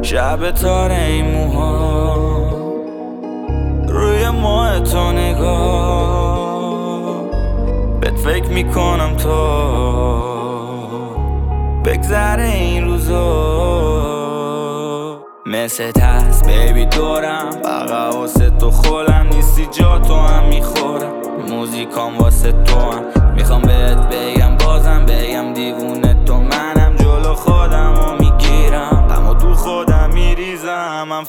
شب تار این موها روی ماه تو نگاه بهت فکر میکنم تا بگذره این روزا مثل هست بیبی دورم فقط واسه تو خولم نیستی جا تو هم میخورم موزیکام واسه تو هم میخوام بهت بگم بازم بگم دیوونه تو منم جلو خودم و میگیرم اما تو خودم میریزم من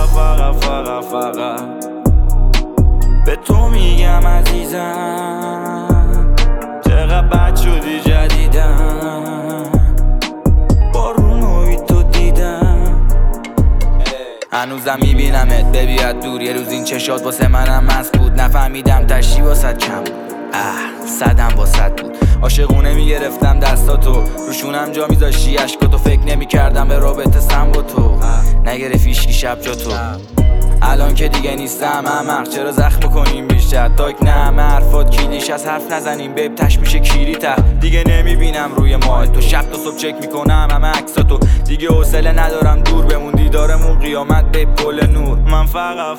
فقط به تو میگم عزیزم چقدر بد شدی جدیدم بارونوی تو دیدم هنوزم میبینمت ببیاد دور یه روز این چشات واسه منم مست بود نفهمیدم تشی واسه کم بود صدم واسط بود عاشقونه میگرفتم دستاتو روشونم جا میذاشتی عشقاتو فکر نمیکردم به رابطه سم با تو نگرفت هیچکی شب جا تو الان که دیگه نیستم عمق چرا زخم کنیم بیشتر تاک نه همه حرفات کلیش از حرف نزنیم بیب تش میشه کیری تر دیگه نمیبینم روی ماه تو شب تا صبح چک میکنم همه عکساتو دیگه حوصله ندارم دور بمون دیدارمون قیامت بیب گل نور من فقط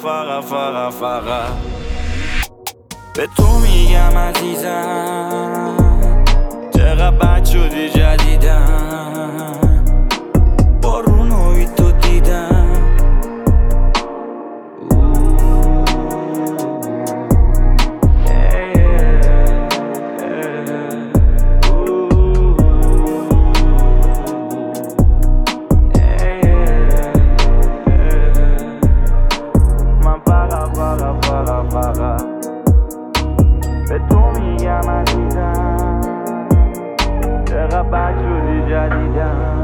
به تو میگم عزیزم چقدر بد شدی جدیدم بارونوی تو دیدم به تو میگم عزیزم چقدر بد شدی جدیدم